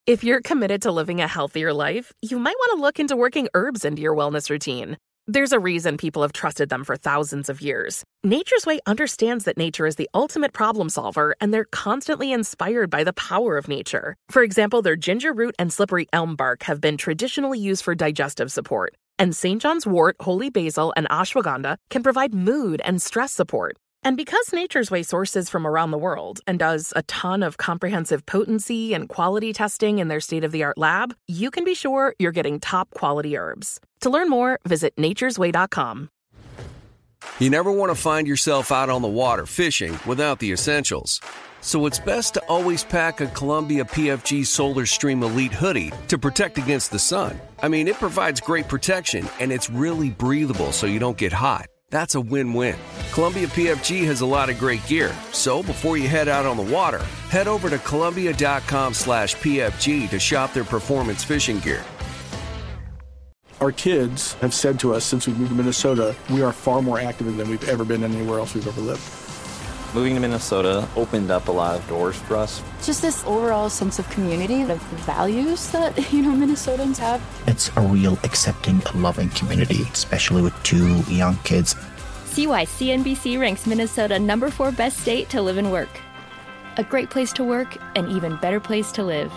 If you're committed to living a healthier life, you might want to look into working herbs into your wellness routine. There's a reason people have trusted them for thousands of years. Nature's Way understands that nature is the ultimate problem solver, and they're constantly inspired by the power of nature. For example, their ginger root and slippery elm bark have been traditionally used for digestive support, and St. John's wort, holy basil, and ashwagandha can provide mood and stress support. And because Nature's Way sources from around the world and does a ton of comprehensive potency and quality testing in their state-of-the-art lab, you can be sure you're getting top-quality herbs. To learn more, visit naturesway.com. You never want to find yourself out on the water fishing without the essentials. So it's best to always pack a Columbia PFG Solar Stream Elite hoodie to protect against the sun. I mean, it provides great protection, and it's really breathable so you don't get hot. That's a win-win. Columbia PFG has a lot of great gear, so before you head out on the water, head over to Columbia.com/PFG to shop their performance fishing gear. Our kids have said to us since we moved to Minnesota, we are far more active than we've ever been anywhere else we've ever lived. Moving to Minnesota opened up a lot of doors for us. Just this overall sense of community, the values that, Minnesotans have. It's a real accepting, loving community, especially with 2 young kids. See why CNBC ranks Minnesota number 4 best state to live and work. A great place to work, an even better place to live.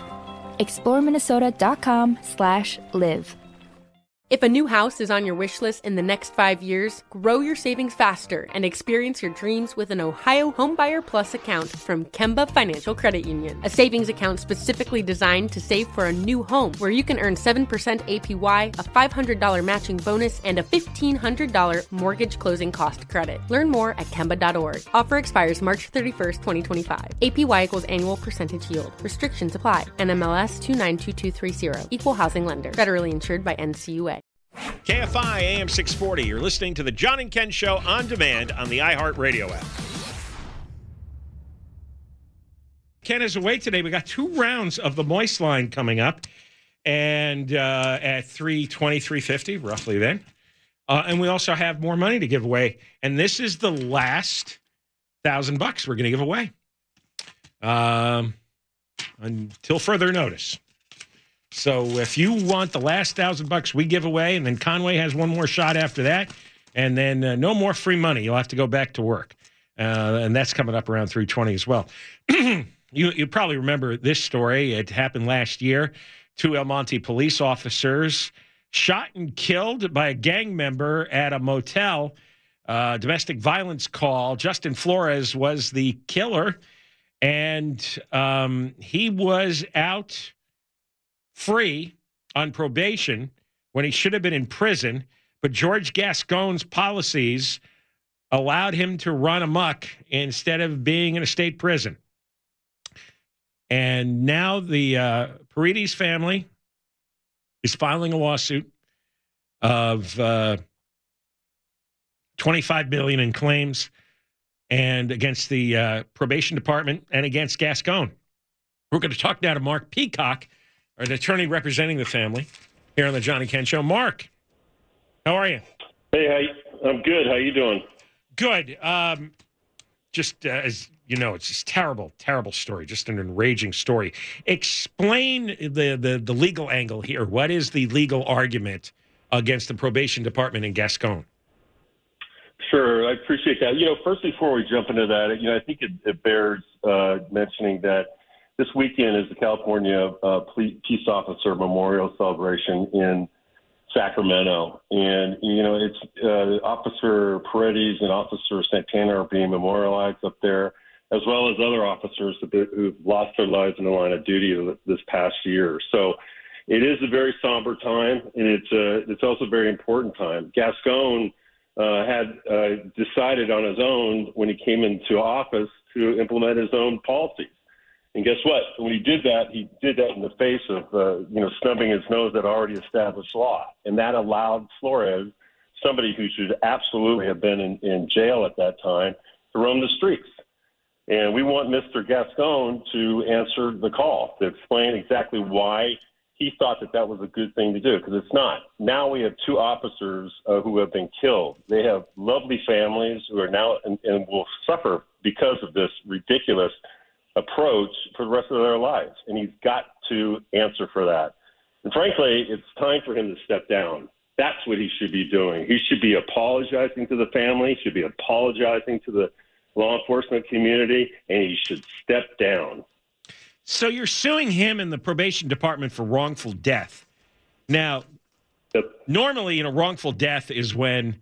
ExploreMinnesota.com/live. If a new house is on your wish list in the next 5 years, grow your savings faster and experience your dreams with an Ohio Homebuyer Plus account from Kemba Financial Credit Union. A savings account specifically designed to save for a new home, where you can earn 7% APY, a $500 matching bonus, and a $1,500 mortgage closing cost credit. Learn more at Kemba.org. Offer expires March 31st, 2025. APY equals annual percentage yield. Restrictions apply. NMLS 292230. Equal housing lender. Federally insured by NCUA. KFI AM 640. You're listening to the John and Ken Show on demand on the iHeartRadio app. Ken is away today. We got 2 rounds of the Moist Line coming up, and at 3:20, 3:50, roughly then. And we also have more money to give away. And this is the last $1,000 we're going to give away until further notice. So if you want the last $1,000 we give away, and then Conway has one more shot after that, and then no more free money. You'll have to go back to work. And that's coming up around 3:20 as well. You probably remember this story. It happened last year. 2 El Monte police officers shot and killed by a gang member at a motel. Domestic violence call. Justin Flores was the killer, and he was out free on probation when he should have been in prison, but George Gascon's policies allowed him to run amok instead of being in a state prison. And now the Paredes family is filing a lawsuit of $25 billion in claims, and against the probation department and against Gascon. We're going to talk now to Mark Peacock, an attorney representing the family, here on the John and Ken Show. Mark, how are you? Hey, I'm good. How you doing? Good. Just as you know, it's just terrible, terrible story. Just an enraging story. Explain the legal angle here. What is the legal argument against the probation department in Gascon? Sure, I appreciate that. First, before we jump into that, I think it bears mentioning that this weekend is the California Peace Officer Memorial Celebration in Sacramento. And, it's Officer Paredes and Officer Santana are being memorialized up there, as well as other officers who've lost their lives in the line of duty this past year. So it is a very somber time, and it's also a very important time. Gascon had decided on his own when he came into office to implement his own policies. And guess what? When he did that in the face of, snubbing his nose at already established law. And that allowed Flores, somebody who should absolutely have been in jail at that time, to roam the streets. And we want Mr. Gascon to answer the call, to explain exactly why he thought that was a good thing to do, because it's not. Now we have 2 officers who have been killed. They have lovely families who are now and will suffer because of this ridiculous approach for the rest of their lives, and he's got to answer for that. And frankly, it's time for him to step down. That's what he should be doing. He should be apologizing to the family, should be apologizing to the law enforcement community, and he should step down. So you're suing him and the probation department for wrongful death. Now, normally, wrongful death is when,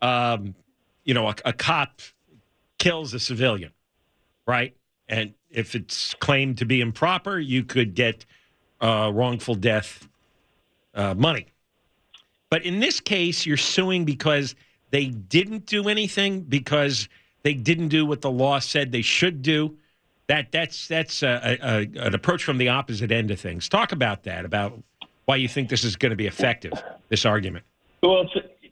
a cop kills a civilian, right? And if it's claimed to be improper, you could get wrongful death money. But in this case, you're suing because they didn't do anything, because they didn't do what the law said they should do. That's an approach from the opposite end of things. Talk about that, about why you think this is going to be effective, this argument. Well,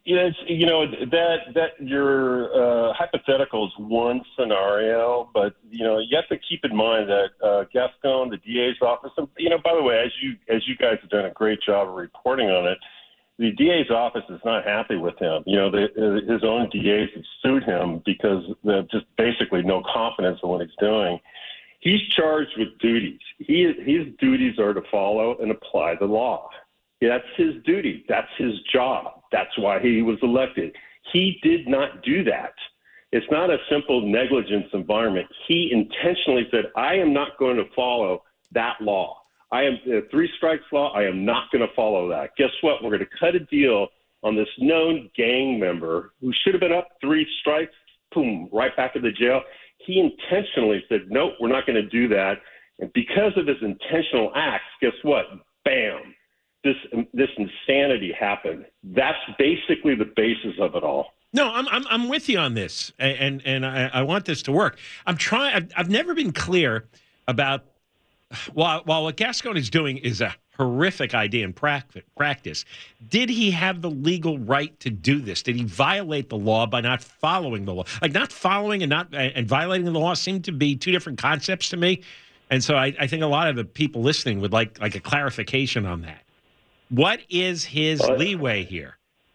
that your hypothetical is one scenario, but you have to keep in mind that Gascon, the DA's office, and by the way, as you guys have done a great job of reporting on it, the DA's office is not happy with him. His own DAs have sued him because there's just basically no confidence in what he's doing. He's charged with duties. His duties are to follow and apply the law. That's his duty. That's his job. That's why he was elected. He did not do that. It's not a simple negligence environment. He intentionally said, I am not going to follow that law. I am the three strikes law. I am not going to follow that. Guess what? We're going to cut a deal on this known gang member who should have been up 3 strikes, boom, right back in the jail. He intentionally said, nope, we're not going to do that. And because of his intentional acts, guess what? Bam, this insanity happened. That's basically the basis of it all. No, I'm with you on this, and I want this to work. I've never been clear about while what Gascon is doing is a horrific idea in practice. Did he have the legal right to do this? Did he violate the law by not following the law? Like, not following and violating the law seem to be two different concepts to me. And so I think a lot of the people listening would like a clarification on that. What is his leeway here?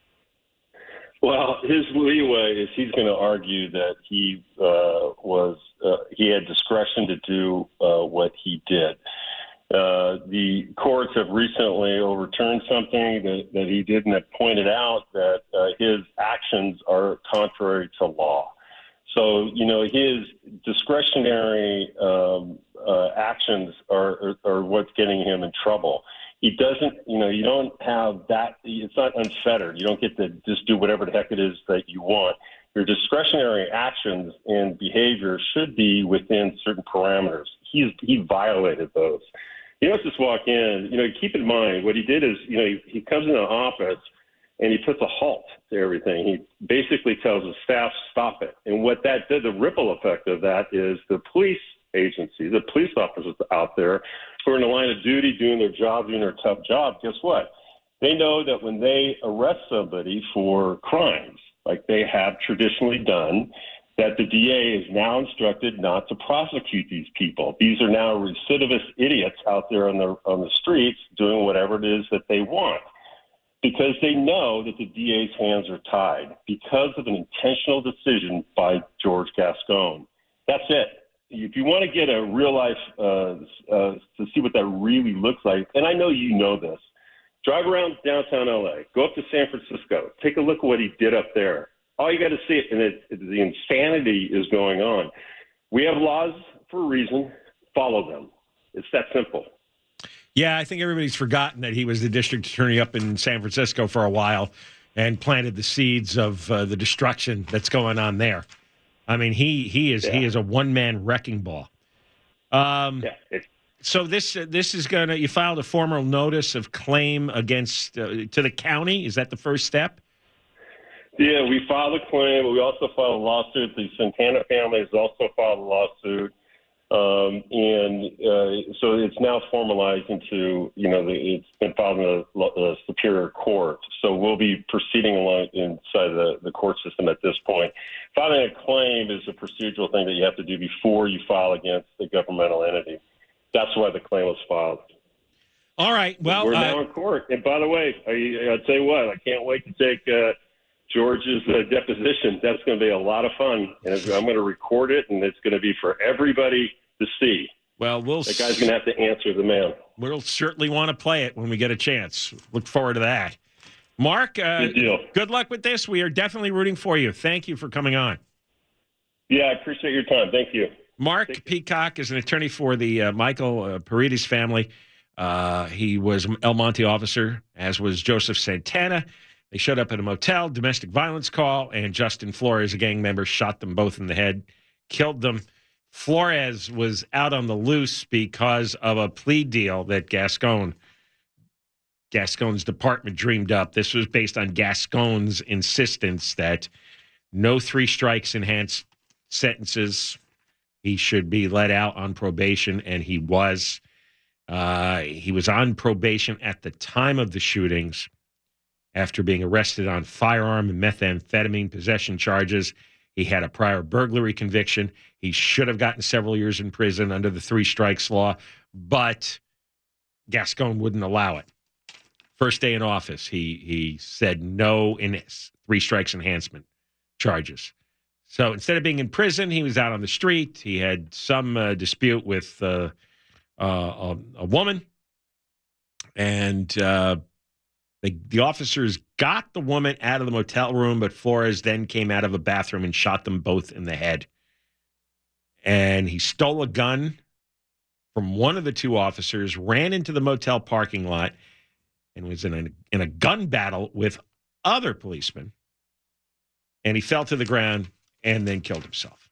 Well, his leeway is he's going to argue that he he had discretion to do what he did. The courts have recently overturned something that he did, and have pointed out that his actions are contrary to law. So, his discretionary actions are what's getting him in trouble. He doesn't, you don't have that. It's not unfettered. You don't get to just do whatever the heck it is that you want. Your discretionary actions and behavior should be within certain parameters. He violated those. He doesn't just walk in. Keep in mind what he did is, he comes into the office and he puts a halt to everything. He basically tells his staff, stop it. And what that did, the ripple effect of that is the police agency, the police officers out there who are in the line of duty, doing their job, doing their tough job, guess what? They know that when they arrest somebody for crimes, like they have traditionally done, that the DA is now instructed not to prosecute these people. These are now recidivist idiots out there on the streets doing whatever it is that they want, because they know that the DA's hands are tied because of an intentional decision by George Gascon. That's it. If you want to get a real life to see what that really looks like, and I know you know this, drive around downtown LA, go up to San Francisco, take a look at what he did up there. All you got to see it, and the insanity is going on. We have laws for a reason. Follow them. It's that simple. Yeah, I think everybody's forgotten that he was the district attorney up in San Francisco for a while and planted the seeds of the destruction that's going on there. I mean, he is a one-man wrecking ball. So this is going to, you filed a formal notice of claim against to the county. Is that the first step? Yeah, we filed a claim, but we also filed a lawsuit. The Santana family has also filed a lawsuit. So it's now formalized into, it's been filed in the Superior Court. So we'll be proceeding along inside the court system at this point. Filing a claim is a procedural thing that you have to do before you file against the governmental entity. That's why the claim was filed. All right. Well, we're now in court. And by the way, I'll tell you what, I can't wait to take George's deposition. That's going to be a lot of fun. And I'm going to record it, and it's going to be for everybody to see. Well, that guy's going to have to answer the man. We'll certainly want to play it when we get a chance. Look forward to that. Mark, good luck with this. We are definitely rooting for you. Thank you for coming on. Yeah, I appreciate your time. Thank you. Mark Peacock is an attorney for the Michael Paredes family. He was an El Monte officer, as was Joseph Santana. They showed up at a motel, domestic violence call, and Justin Flores, a gang member, shot them both in the head, killed them. Flores was out on the loose because of a plea deal that Gascon's department dreamed up. This was based on Gascon's insistence that no 3 strikes enhanced sentences. He should be let out on probation, and he was. He was on probation at the time of the shootings after being arrested on firearm and methamphetamine possession charges. He had a prior burglary conviction. He should have gotten several years in prison under the 3 strikes law, but Gascon wouldn't allow it. First day in office, he said no in 3 strikes enhancement charges. So instead of being in prison, he was out on the street. He had some dispute with a woman, and the officers got the woman out of the motel room, but Flores then came out of a bathroom and shot them both in the head. And he stole a gun from one of the 2 officers, ran into the motel parking lot, and was in a gun battle with other policemen. And he fell to the ground and then killed himself.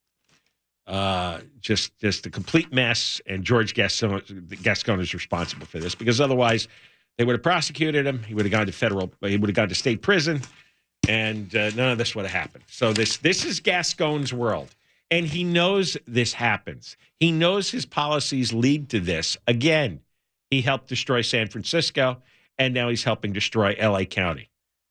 Just a complete mess, and George Gascon is responsible for this, because otherwise they would have prosecuted him. He would have gone to state prison, and none of this would have happened. So this is Gascon's world, and he knows this happens. He knows his policies lead to this. Again, he helped destroy San Francisco, and now he's helping destroy L.A. County.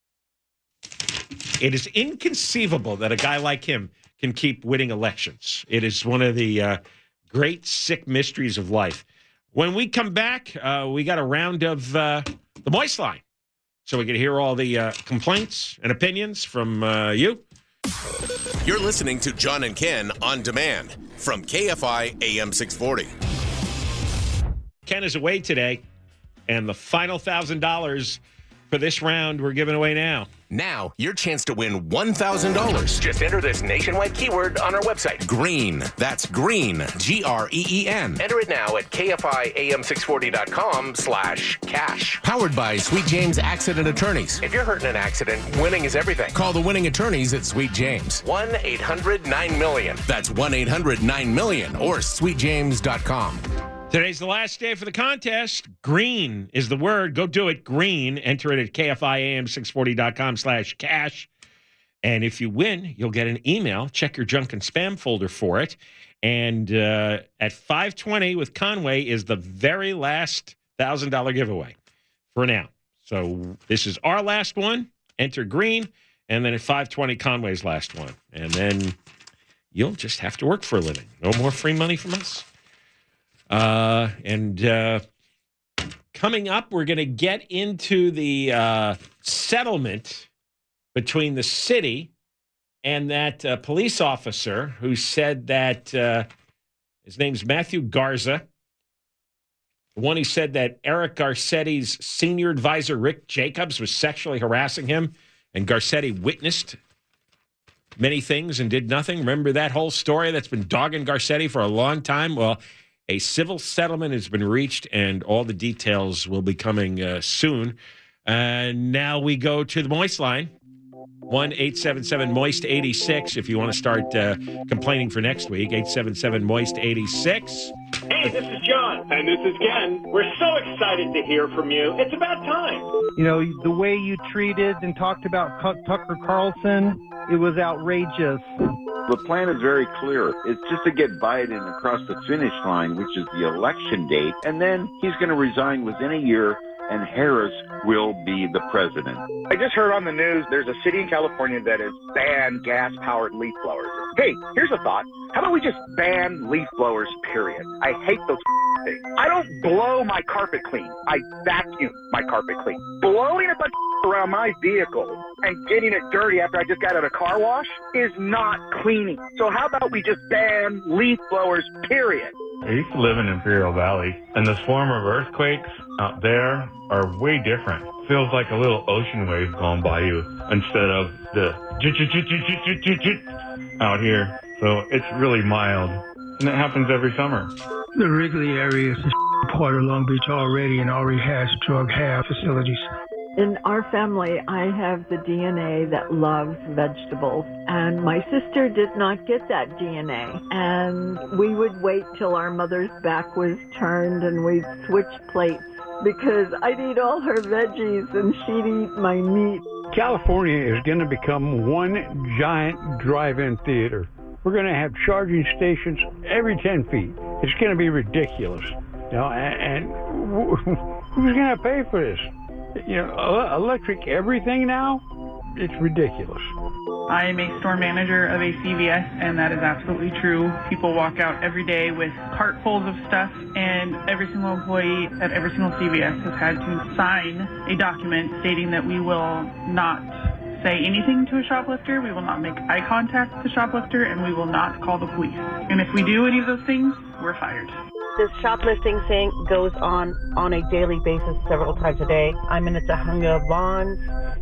It is inconceivable that a guy like him can keep winning elections. It is one of the great sick mysteries of life. When we come back, we got a round of the Moist Line. So we can hear all the complaints and opinions from you. You're listening to John and Ken on demand from KFI AM 640. Ken is away today, and the final $1,000 for this round we're giving away now. Now, your chance to win $1,000. Just enter this nationwide keyword on our website. Green. That's green. Green. Enter it now at KFIAM640.com/cash. Powered by Sweet James Accident Attorneys. If you're hurt in an accident, winning is everything. Call the winning attorneys at Sweet James. 1-800-9-MILLION. That's 1-800-9-MILLION or sweetjames.com. Today's the last day for the contest. Green is the word. Go do it. Green. Enter it at KFIAM640.com/cash. And if you win, you'll get an email. Check your junk and spam folder for it. And at 5:20 with Conway is the very last $1,000 giveaway for now. So this is our last one. Enter green. And then at 5:20, Conway's last one. And then you'll just have to work for a living. No more free money from us. Coming up, we're going to get into the settlement between the city and that police officer who said that his name's Matthew Garza, the one who said that Eric Garcetti's senior advisor, Rick Jacobs, was sexually harassing him, and Garcetti witnessed many things and did nothing. Remember that whole story that's been dogging Garcetti for a long time? Well, a civil settlement has been reached, and all the details will be coming soon. And now we go to the Moist Line, 1-877-MOIST-86 if you want to start complaining for next week, 877-MOIST-86. Hey, this is John. And this is Ken. We're so excited to hear from you. It's about time. You know, the way you treated and talked about Tucker Carlson, it was outrageous. The plan is very clear. It's just to get Biden across the finish line, which is the election date, and then he's going to resign within a year, and Harris will be the president. I just heard on the news there's a city in California that has banned gas-powered leaf blowers. Hey, here's a thought. How about we just ban leaf blowers, period? I hate those things. I don't blow my carpet clean. I vacuum my carpet clean. Blowing a bunch of around my vehicle and getting it dirty after I just got out of a car wash is not cleaning. So how about we just ban leaf blowers, period? I used to live in Imperial Valley, and the swarm of earthquakes out there are way different. Feels like a little ocean wave going by you instead of the out here. So it's really mild, and it happens every summer. The Wrigley area is a part of Long Beach already and already has drug have facilities. In our family, I have the DNA that loves vegetables, and my sister did not get that DNA. And we would wait till our mother's back was turned and we'd switch plates because I'd eat all her veggies and she'd eat my meat. California is going to become one giant drive-in theater. We're going to have charging stations every 10 feet. It's going to be ridiculous. You know, and who's going to pay for this? You know, electric everything now? It's ridiculous. I am a store manager of a CVS, and that is absolutely true. People walk out every day with cartfuls of stuff, and every single employee at every single CVS has had to sign a document stating that we will not say anything to a shoplifter, we will not make eye contact with the shoplifter, and we will not call the police. And if we do any of those things, we're fired. This shoplifting thing goes on a daily basis, several times a day. I'm in the Tujunga Vons,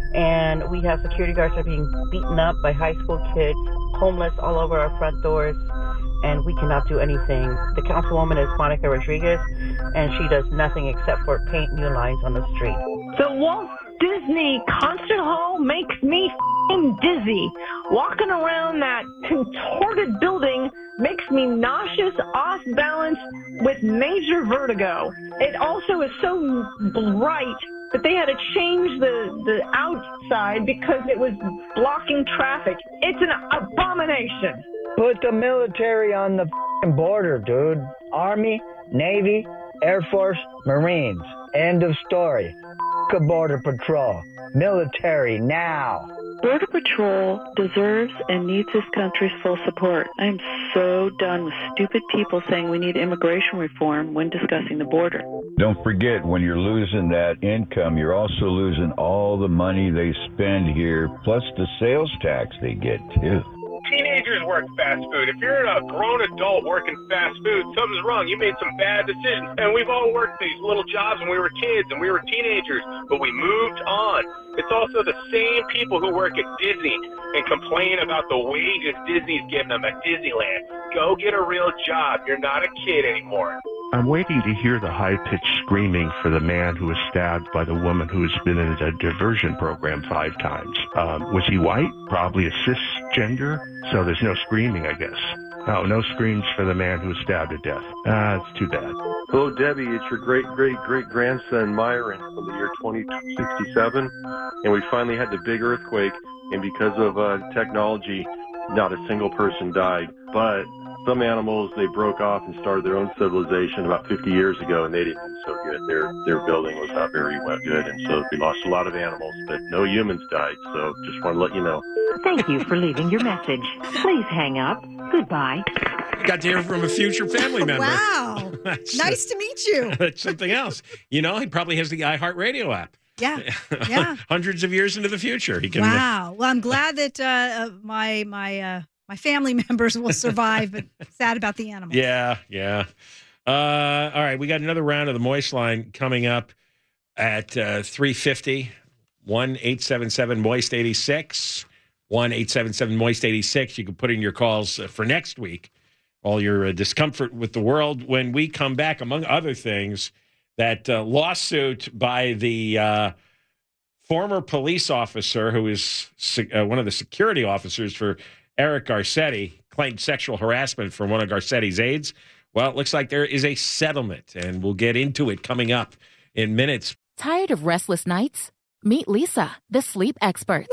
and we have security guards that are being beaten up by high school kids, homeless all over our front doors, and we cannot do anything. The councilwoman is Monica Rodriguez, and she does nothing except for paint new lines on the street. The Walt Disney Concert Hall makes me f***ing dizzy. Walking around that contorted building makes me nauseous, off balance, with major vertigo. It also is so bright that they had to change the outside because it was blocking traffic. It's an abomination. Put the military on the f***ing border, dude. Army, Navy, Air Force, Marines. End of story. F*** a Border Patrol. Military now. Border Patrol deserves and needs this country's full support. I am so done with stupid people saying we need immigration reform when discussing the border. Don't forget, when you're losing that income, you're also losing all the money they spend here, plus the sales tax they get, too. Teenagers work fast food. If you're a grown adult working fast food, something's wrong. You made some bad decisions. And we've all worked these little jobs when we were kids and we were teenagers, but we moved on. It's also the same people who work at Disney and complain about the wages Disney's giving them at Disneyland. Go get a real job. You're not a kid anymore. I'm waiting to hear the high-pitched screaming for the man who was stabbed by the woman who has been in a diversion program 5 times. Was he white? Probably a cisgender. So there's no screaming, I guess. No screams for the man who was stabbed to death. It's too bad. Hello, Debbie. It's your great-great-great-grandson, Myron, from the year 2067. And we finally had the big earthquake. And because of technology, not a single person died. But some animals, they broke off and started their own civilization about 50 years ago, and they didn't do so good. Their building was not very good, and so we lost a lot of animals, but no humans died. So just want to let you know. Thank you for leaving your message. Please hang up. Goodbye. Got to hear from a future family member. Wow. Nice to meet you. That's something else. You know, he probably has the iHeartRadio app. Yeah. Yeah. Hundreds of years into the future. He can. Wow. Well, I'm glad that my family members will survive, but sad about the animals. Yeah. All right. We got another round of the Moist Line coming up at 3:50. 1-877-MOIST-86. 1-877-MOIST-86. You can put in your calls for next week. All your discomfort with the world. When we come back, among other things, that lawsuit by the former police officer who is one of the security officers for Eric Garcetti, claimed sexual harassment from one of Garcetti's aides. Well, it looks like there is a settlement, and we'll get into it coming up in minutes. Tired of restless nights? Meet Leesa, the sleep experts.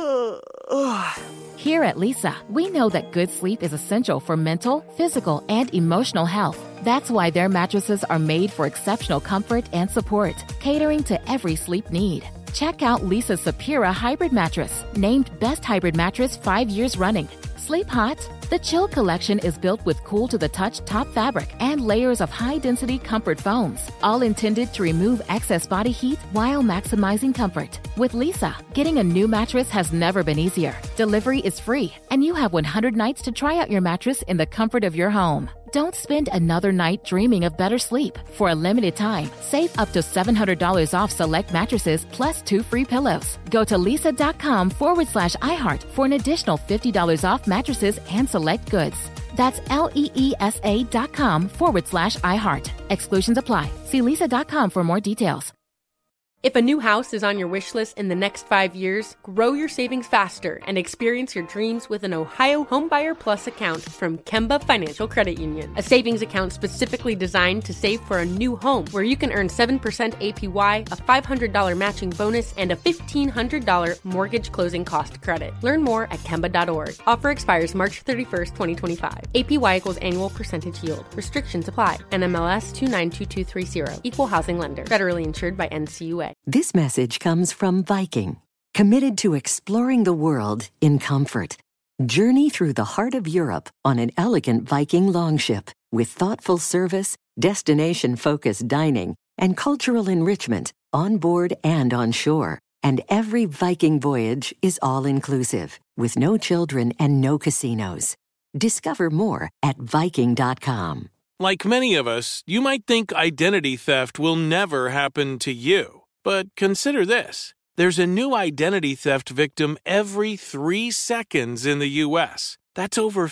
Here at Leesa, we know that good sleep is essential for mental, physical, and emotional health. That's why their mattresses are made for exceptional comfort and support, catering to every sleep need. Check out Leesa's Sapira Hybrid Mattress, named Best Hybrid Mattress 5 years running. Sleep hot? The Chill Collection is built with cool-to-the-touch top fabric and layers of high-density comfort foams, all intended to remove excess body heat while maximizing comfort. With Leesa, getting a new mattress has never been easier. Delivery is free, and you have 100 nights to try out your mattress in the comfort of your home. Don't spend another night dreaming of better sleep. For a limited time, save up to $700 off select mattresses plus 2 free pillows. Go to leesa.com/iHeart for an additional $50 off mattresses and select goods. That's LEESA.com/iHeart. Exclusions apply. See leesa.com for more details. If a new house is on your wish list in the next 5 years, grow your savings faster and experience your dreams with an Ohio Homebuyer Plus account from Kemba Financial Credit Union. A savings account specifically designed to save for a new home where you can earn 7% APY, a $500 matching bonus, and a $1,500 mortgage closing cost credit. Learn more at Kemba.org. Offer expires March 31st, 2025. APY equals annual percentage yield. Restrictions apply. NMLS 292230. Equal housing lender. Federally insured by NCUA. This message comes from Viking, committed to exploring the world in comfort. Journey through the heart of Europe on an elegant Viking longship with thoughtful service, destination-focused dining, and cultural enrichment on board and on shore. And every Viking voyage is all-inclusive, with no children and no casinos. Discover more at Viking.com. Like many of us, you might think identity theft will never happen to you. But consider this. There's a new identity theft victim every 3 seconds in the U.S. That's over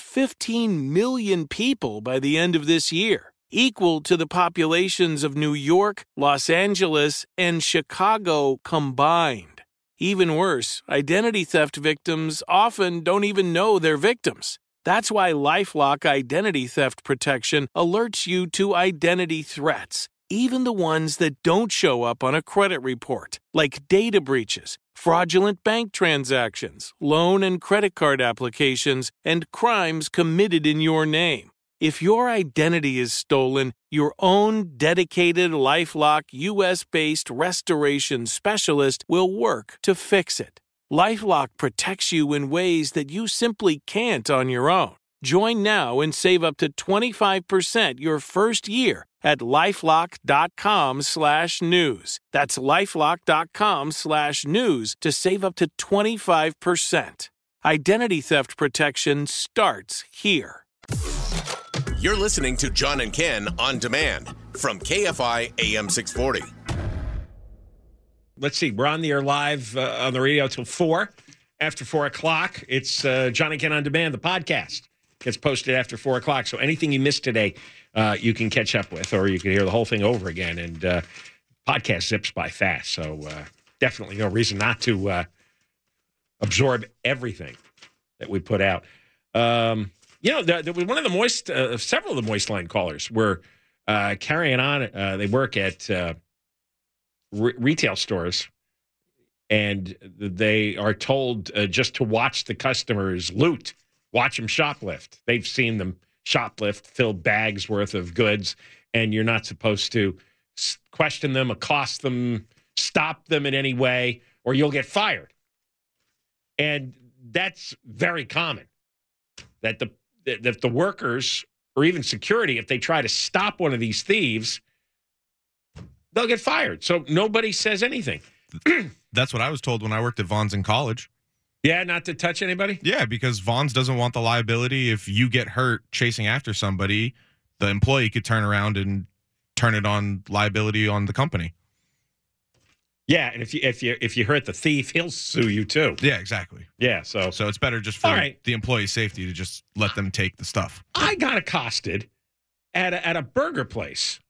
15 million people by the end of this year, equal to the populations of New York, Los Angeles, and Chicago combined. Even worse, identity theft victims often don't even know they're victims. That's why LifeLock Identity Theft Protection alerts you to identity threats, even the ones that don't show up on a credit report, like data breaches, fraudulent bank transactions, loan and credit card applications, and crimes committed in your name. If your identity is stolen, your own dedicated LifeLock U.S.-based restoration specialist will work to fix it. LifeLock protects you in ways that you simply can't on your own. Join now and save up to 25% your first year at LifeLock.com/news. That's LifeLock.com/news to save up to 25%. Identity theft protection starts here. You're listening to John and Ken on demand from KFI AM 640. Let's see. We're on the air live on the radio till 4. After 4 o'clock, it's John and Ken on demand, the podcast. Gets posted after 4 o'clock. So anything you missed today, you can catch up with, or you can hear the whole thing over again. And podcast zips by fast. So definitely no reason not to absorb everything that we put out. There was one of the several of the Moist Line callers were carrying on. They work at retail stores, and they are told just to watch the customers loot. Watch them shoplift. They've seen them shoplift, fill bags worth of goods, and you're not supposed to question them, accost them, stop them in any way, or you'll get fired. And that's very common, that the workers or even security, if they try to stop one of these thieves, they'll get fired. So nobody says anything. That's what I was told when I worked at Vons in college. Yeah, not to touch anybody? Yeah, because Vons doesn't want the liability. If you get hurt chasing after somebody, the employee could turn around and turn it on liability on the company. Yeah, and if you hurt the thief, he'll sue you too. Yeah, exactly. Yeah, so it's better just for the employee's safety to just let them take the stuff. I got accosted at a burger place,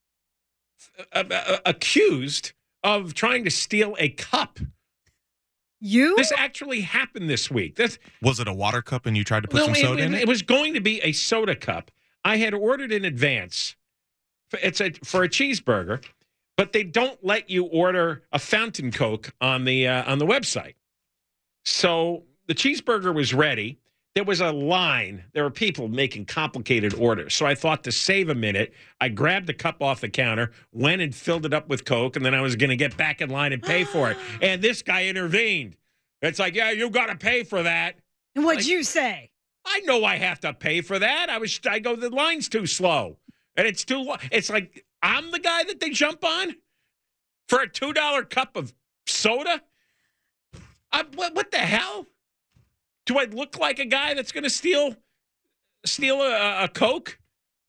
accused of trying to steal a cup. This actually happened this week. Was it a water cup and you tried to put some soda in it? It was going to be a soda cup. I had ordered in advance. For a cheeseburger, but they don't let you order a fountain Coke on the website. So the cheeseburger was ready. There was a line. There were people making complicated orders. So I thought, to save a minute, I grabbed the cup off the counter, went and filled it up with Coke, and then I was going to get back in line and pay for it. And this guy intervened. It's like, yeah, you got to pay for that. And what'd you say? I know I have to pay for that. I go, the line's too slow. And it's too long. It's like, I'm the guy that they jump on for a $2 cup of soda? What the hell? Do I look like a guy that's going to steal a Coke?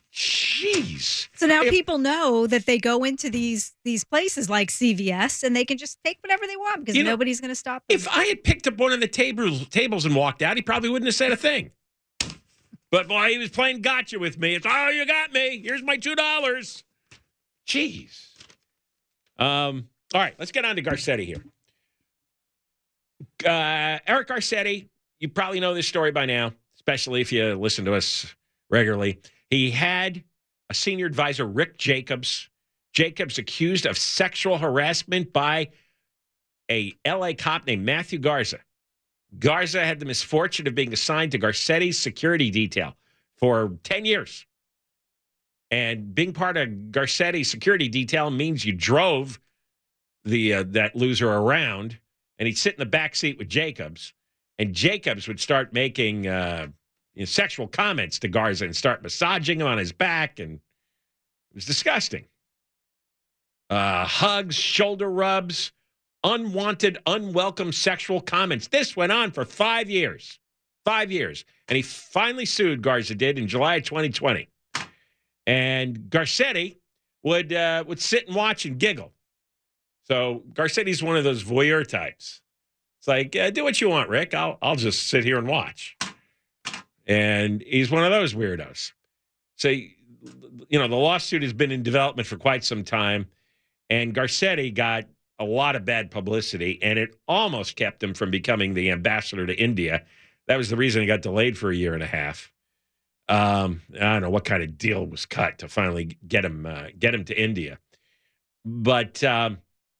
Jeez. So now people know that they go into these places like CVS and they can just take whatever they want because nobody's going to stop them. If I had picked up one of the tables and walked out, he probably wouldn't have said a thing. But, boy, he was playing gotcha with me. It's, oh, you got me. Here's my $2. Jeez. All right, let's get on to Garcetti here. Eric Garcetti, you probably know this story by now, especially if you listen to us regularly. He had a senior advisor, Rick Jacobs. Jacobs accused of sexual harassment by a L.A. cop named Matthew Garza. Garza had the misfortune of being assigned to Garcetti's security detail for 10 years. And being part of Garcetti's security detail means you drove that loser around, and he'd sit in the back seat with Jacobs, and Jacobs would start making sexual comments to Garza and start massaging him on his back, and it was disgusting. Hugs, shoulder rubs, unwanted, unwelcome sexual comments. This went on for 5 years. 5 years. And he finally sued, Garza did, in July of 2020. And Garcetti would sit and watch and giggle. So Garcetti's one of those voyeur types. It's like, do what you want, Rick. I'll just sit here and watch. And he's one of those weirdos. So, the lawsuit has been in development for quite some time. And Garcetti got a lot of bad publicity, and it almost kept him from becoming the ambassador to India. That was the reason he got delayed for a year and a half. I don't know what kind of deal was cut to finally get him to India. But so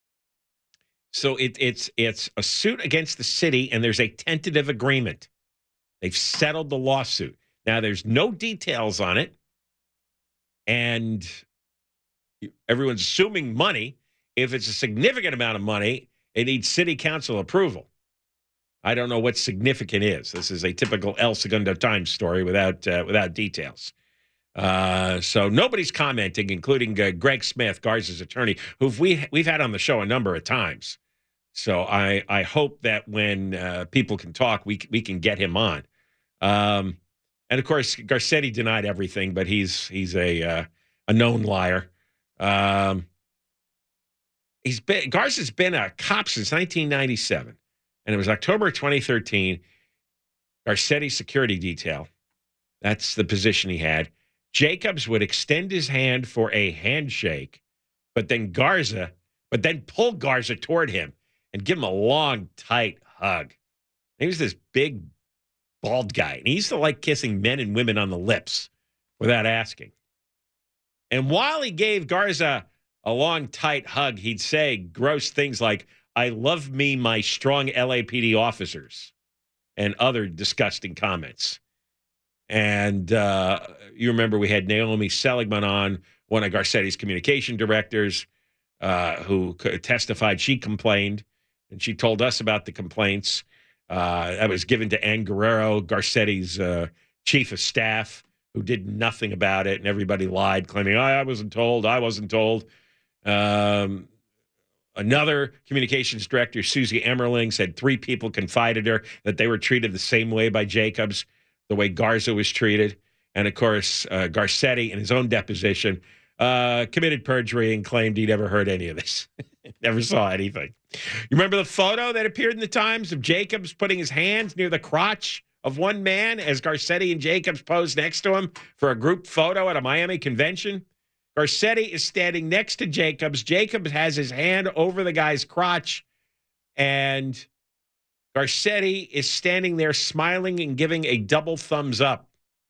it's a suit against the city, and there's a tentative agreement. They've settled the lawsuit. Now, there's no details on it, and everyone's assuming money. If it's a significant amount of money, it needs city council approval. I don't know what significant is. This is a typical El Segundo Times story without details. So nobody's commenting, including Greg Smith, Garza's attorney, who we've had on the show a number of times. So I hope that when people can talk, we can get him on. And of course, Garcetti denied everything, but he's a known liar. Garza's been a cop since 1997, and it was October 2013. Garcetti's security detail. That's the position he had. Jacobs would extend his hand for a handshake, but then pull Garza toward him and give him a long, tight hug. He was this big, bald guy, and he used to like kissing men and women on the lips without asking. And while he gave Garza a long, tight hug, he'd say gross things like, "I love me, my strong LAPD officers," and other disgusting comments. And you remember we had Naomi Seligman on, one of Garcetti's communication directors, who testified. She complained, and she told us about the complaints. That was given to Ann Guerrero, Garcetti's chief of staff, who did nothing about it, and everybody lied, claiming, I wasn't told. Another communications director, Susie Emmerling, said 3 people confided her that they were treated the same way by Jacobs, the way Garza was treated. And, of course, Garcetti, in his own deposition, committed perjury and claimed he never heard any of this. Never saw anything. You remember the photo that appeared in the Times of Jacobs putting his hands near the crotch of one man as Garcetti and Jacobs posed next to him for a group photo at a Miami convention? Garcetti is standing next to Jacobs. Jacobs has his hand over the guy's crotch, and Garcetti is standing there smiling and giving a double thumbs up.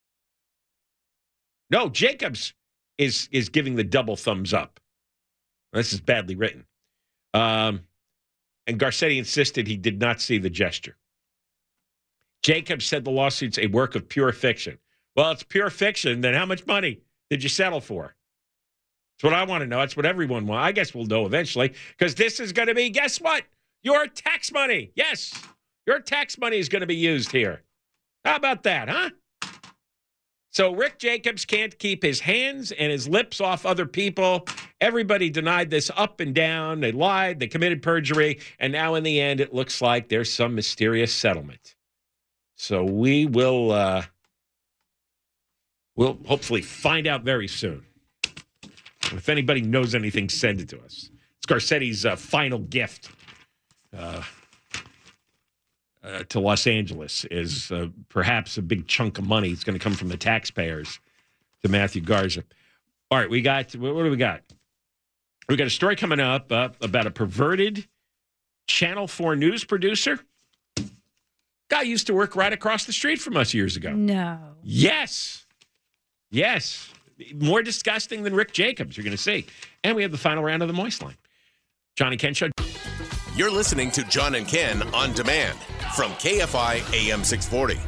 No, Jacobs is giving the double thumbs up. This is badly written. And Garcetti insisted he did not see the gesture. Jacobs said the lawsuit's a work of pure fiction. Well, it's pure fiction. Then how much money did you settle for? That's what I want to know. That's what everyone wants. I guess we'll know eventually, because this is going to be, guess what? Your tax money. Yes, your tax money is going to be used here. How about that, huh? So Rick Jacobs can't keep his hands and his lips off other people. Everybody denied this up and down. They lied. They committed perjury. And now in the end, it looks like there's some mysterious settlement. So we'll We'll hopefully find out very soon. If anybody knows anything, send it to us. Scarsetti's final gift to Los Angeles is perhaps a big chunk of money. It's going to come from the taxpayers to Matthew Garza. All right, we got, what do we got? We got a story coming up about a perverted Channel 4 news producer. Guy used to work right across the street from us years ago. No. Yes. Yes. More disgusting than Rick Jacobs, you're going to see. And we have the final round of the Moist Line. John and Ken Show. You're listening to John and Ken on demand from KFI AM 640.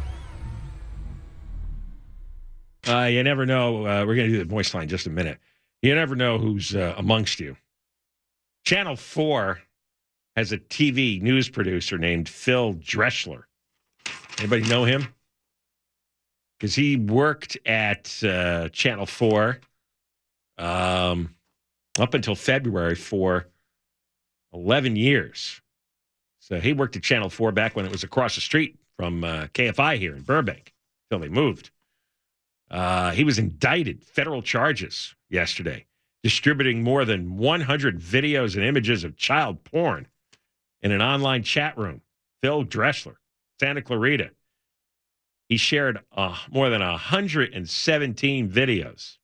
You never know. We're going to do the Moist Line in just a minute. You never know who's amongst you. Channel 4 has a TV news producer named Phil Dressler. Anybody know him? Because he worked at Channel 4 up until February for 11 years. So he worked at Channel 4 back when it was across the street from KFI here in Burbank until they moved. He was indicted, federal charges yesterday, distributing more than 100 videos and images of child porn in an online chat room. Phil Dressler, Santa Clarita. He shared more than 117 videos,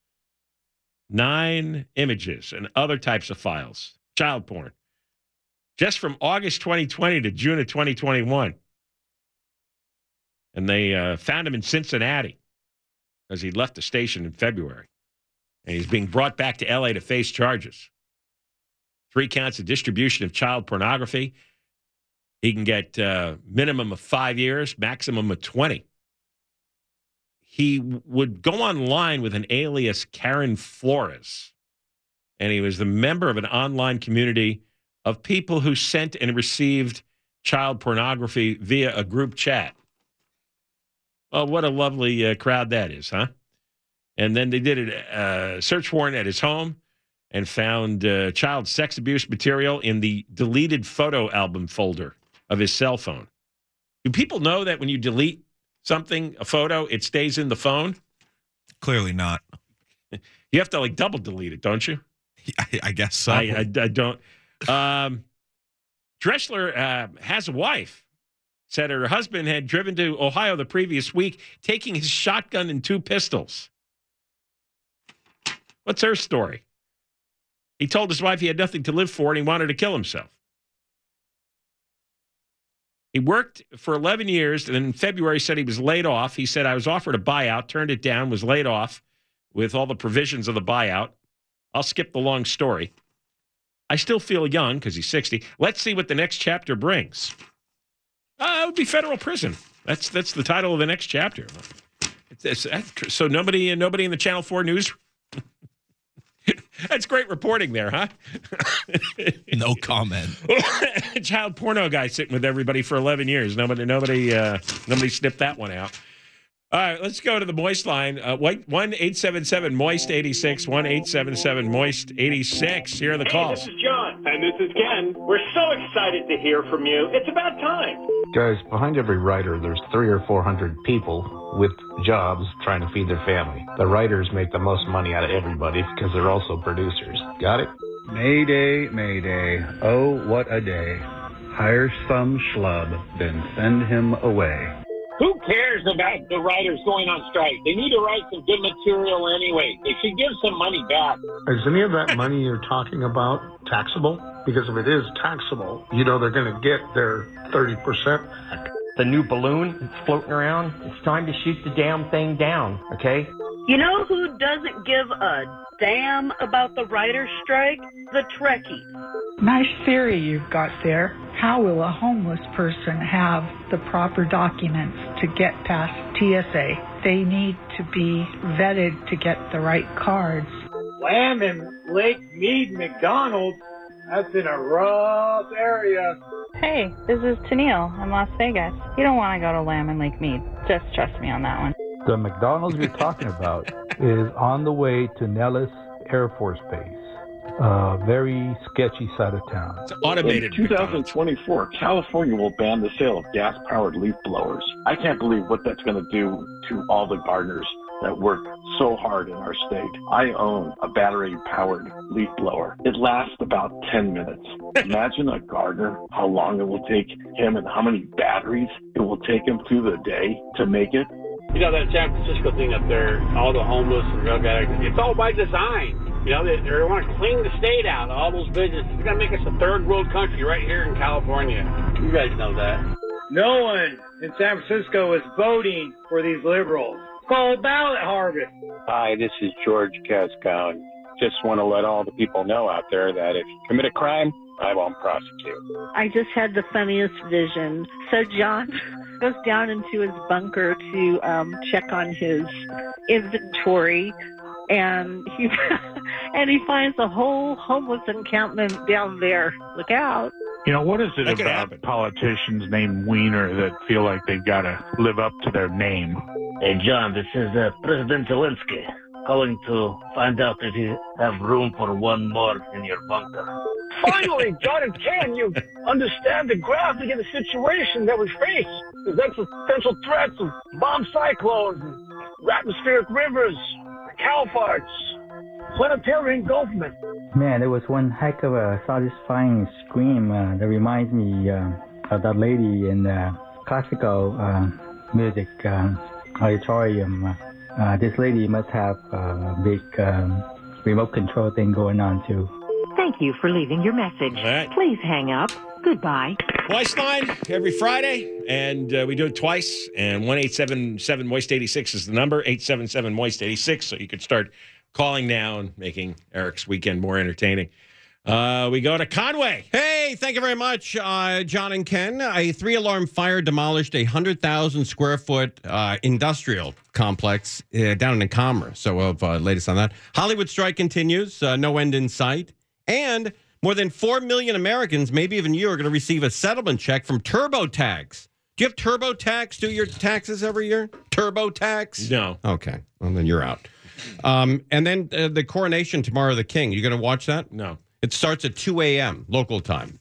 9 images, and other types of files, child porn, just from August 2020 to June of 2021. And they found him in Cincinnati because he left the station in February. And he's being brought back to L.A. to face charges. 3 counts of distribution of child pornography. He can get minimum of 5 years, maximum of 20. He would go online with an alias Karen Flores, and he was the member of an online community of people who sent and received child pornography via a group chat. Well, what a lovely crowd that is, huh? And then they did a search warrant at his home and found child sex abuse material in the deleted photo album folder of his cell phone. Do people know that when you delete something, a photo, it stays in the phone? Clearly not. You have to like double delete it, don't you? I guess so. I don't. Dressler has a wife. Said her husband had driven to Ohio the previous week, taking his shotgun and 2 pistols. What's her story? He told his wife he had nothing to live for and he wanted to kill himself. He worked for 11 years, and in February said he was laid off. He said, I was offered a buyout, turned it down, was laid off with all the provisions of the buyout. I'll skip the long story. I still feel young because he's 60. Let's see what the next chapter brings. It would be federal prison. That's the title of the next chapter. So nobody in the Channel 4 news. That's great reporting there, huh? No comment. Child porno guy sitting with everybody for 11 years. Nobody snipped that one out. All right, let's go to the Moist line. 1-877-MOIST-86, 1-877-MOIST-86. Here are the calls. This is John. And this is Ken. We're so excited to hear from you. It's about time. Guys, behind every writer, there's 300 or 400 people with jobs trying to feed their family. The writers make the most money out of everybody because they're also producers. Got it? Mayday, mayday. Oh, what a day. Hire some schlub, then send him away. Who cares about the writers going on strike? They need to write some good material anyway. They should give some money back. Is any of that money you're talking about taxable? Because if it is taxable, they're going to get their 30% back. The new balloon that's floating around, it's time to shoot the damn thing down, okay? You know who doesn't give a damn about the writer's strike? The Trekkies. Nice theory you've got there. How will a homeless person have the proper documents to get past TSA? They need to be vetted to get the right cards. Lamb and Lake Mead McDonald's? That's in a rough area. Hey, this is Tennille in Las Vegas. You don't want to go to Lamb and Lake Mead. Just trust me on that one. The McDonald's you're talking about is on the way to Nellis Air Force Base. Very sketchy side of town. It's automated. In 2024, California will ban the sale of gas-powered leaf blowers. I can't believe what that's going to do to all the gardeners that work so hard in our state. I own a battery-powered leaf blower. It lasts about 10 minutes. Imagine a gardener, how long it will take him and how many batteries it will take him through the day to make it. You know, that San Francisco thing up there, all the homeless and drug addicts, it's all by design. You know, they want to clean the state out, all those businesses. They're going to make us a third world country right here in California. You guys know that. No one in San Francisco is voting for these liberals. It's called ballot harvest. Hi, this is George Cascone. Just want to let all the people know out there that if you commit a crime, I won't prosecute. I just had the funniest vision. So John goes down into his bunker to check on his inventory, and he finds a whole homeless encampment down there. Look out. You know, what is it about politicians named Wiener that feel like they've got to live up to their name? Hey, John, this is President Zelensky calling to find out if you have room for one more in your bunker. Finally, John and Ken, you understand the gravity of the situation that we face. There's existential threats of bomb cyclones, atmospheric rivers, cow farts, planetary engulfment. Man, it was one heck of a satisfying scream that reminds me of that lady in the classical music auditorium. This lady must have a big remote control thing going on, too. Thank you for leaving your message. Right. Please hang up. Goodbye. Twice line every Friday, and we do it twice. And 1-877-MOIST-86 is the number, 877-MOIST-86, so you could start calling now and making Eric's weekend more entertaining. We go to Conway. Hey, thank you very much, John and Ken. A 3-alarm fire demolished a 100,000-square-foot industrial complex down in Commerce. So, latest on that. Hollywood strike continues. No end in sight. And more than 4 million Americans, maybe even you, are going to receive a settlement check from TurboTax. Do you have TurboTax do your taxes every year? TurboTax? No. Okay. Well, then you're out. And then the coronation tomorrow of the king. You going to watch that? No. It starts at 2 a.m. local time.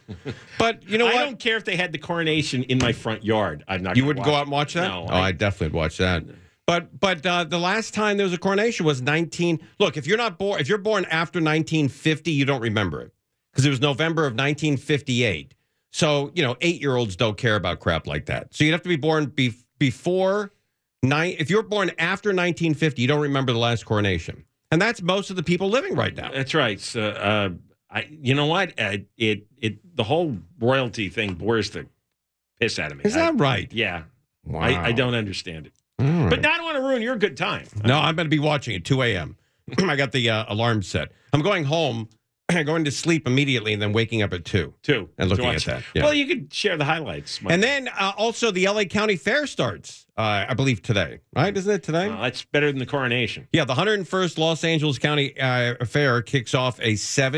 But you know what? I don't care if they had the coronation in my front yard. I'm not. You wouldn't go out and watch that? No. I definitely would watch that. But the last time there was a coronation was 19. Look, if you're born after 1950, you don't remember it because it was November of 1958. So 8-year-olds don't care about crap like that. So you'd have to be born before. If you're born after 1950, you don't remember the last coronation. And that's most of the people living right now. That's right. So, you know what? The whole royalty thing bores the piss out of me. Is that right? Yeah. Wow. I don't understand it. Right. But I don't want to ruin your good time. No, I'm going to be watching at 2 a.m. I got the alarm set. I'm going home, going to sleep immediately, and then waking up at 2. And looking at that. Yeah. Well, you could share the highlights. And then also the LA County Fair starts, I believe, today. Right? Isn't it today? That's better than the coronation. Yeah, the 101st Los Angeles County Fair kicks off a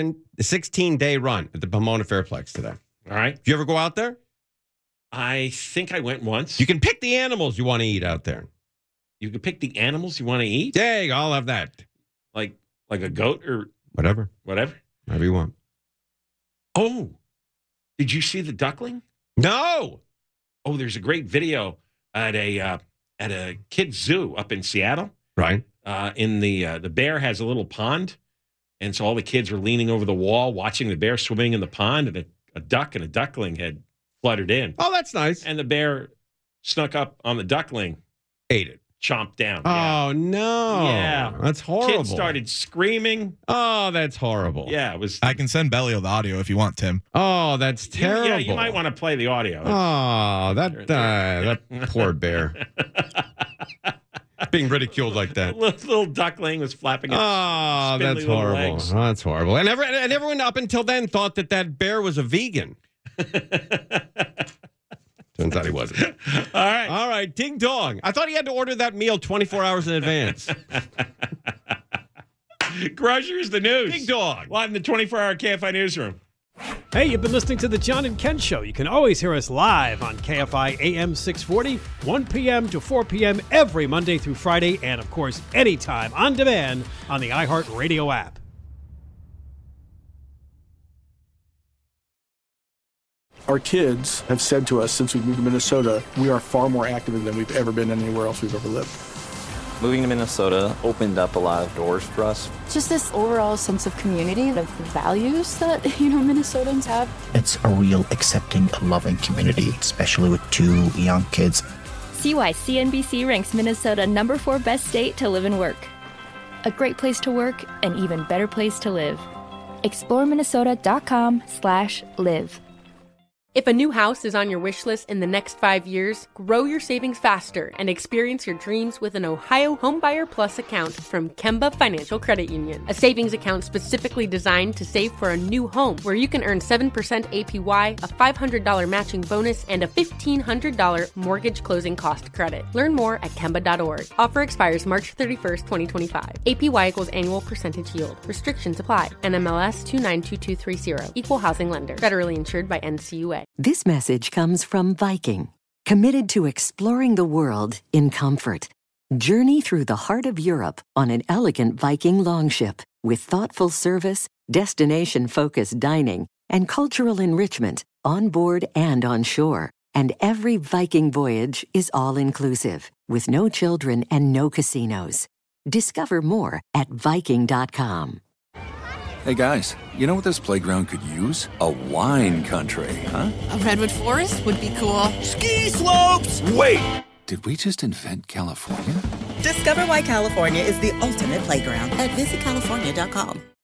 16-day run at the Pomona Fairplex today. All right. Did you ever go out there? I think I went once. You can pick the animals you want to eat out there. You can pick the animals you want to eat? Yeah, I'll have that. Like a goat or... Whatever. Whatever you want. Oh, did you see the duckling? No. Oh, there's a great video at a kids zoo up in Seattle. Right. In the bear has a little pond, and so all the kids were leaning over the wall watching the bear swimming in the pond, and a duck and a duckling had fluttered in. Oh, that's nice. And the bear snuck up on the duckling, ate it. Chomped down. Oh, no. Yeah. That's horrible. Kids started screaming. Oh, that's horrible. Yeah, it was. I can send Bellio the audio if you want, Tim. Oh, that's terrible. Yeah, you might want to play the audio. Oh, that poor bear. Being ridiculed like that. Little duckling was flapping its that's horrible. legs. Oh, that's horrible. And everyone up until then thought that bear was a vegan. Turns out he wasn't. All right. Ding dong. I thought he had to order that meal 24 hours in advance. Grosje's the news. Ding dong. Live in the 24-hour KFI newsroom. Hey, you've been listening to the John and Ken Show. You can always hear us live on KFI AM 640, 1 p.m. to 4 p.m. every Monday through Friday, and, of course, anytime on demand on the iHeartRadio app. Our kids have said to us since we moved to Minnesota, we are far more active than we've ever been anywhere else we've ever lived. Moving to Minnesota opened up a lot of doors for us. Just this overall sense of community, of the values that, Minnesotans have. It's a real accepting, loving community, especially with 2 young kids. See why CNBC ranks Minnesota number 4 best state to live and work. A great place to work, an even better place to live. ExploreMinnesota.com/live. If a new house is on your wish list in the next 5 years, grow your savings faster and experience your dreams with an Ohio Homebuyer Plus account from Kemba Financial Credit Union. A savings account specifically designed to save for a new home, where you can earn 7% APY, a $500 matching bonus, and a $1,500 mortgage closing cost credit. Learn more at Kemba.org. Offer expires March 31st, 2025. APY equals annual percentage yield. Restrictions apply. NMLS 292230. Equal housing lender. Federally insured by NCUA. This message comes from Viking, committed to exploring the world in comfort. Journey through the heart of Europe on an elegant Viking longship with thoughtful service, destination-focused dining, and cultural enrichment on board and on shore. And every Viking voyage is all-inclusive, with no children and no casinos. Discover more at Viking.com. Hey guys, you know what this playground could use? A wine country, huh? A redwood forest would be cool. Ski slopes! Wait! Did we just invent California? Discover why California is the ultimate playground at visitcalifornia.com.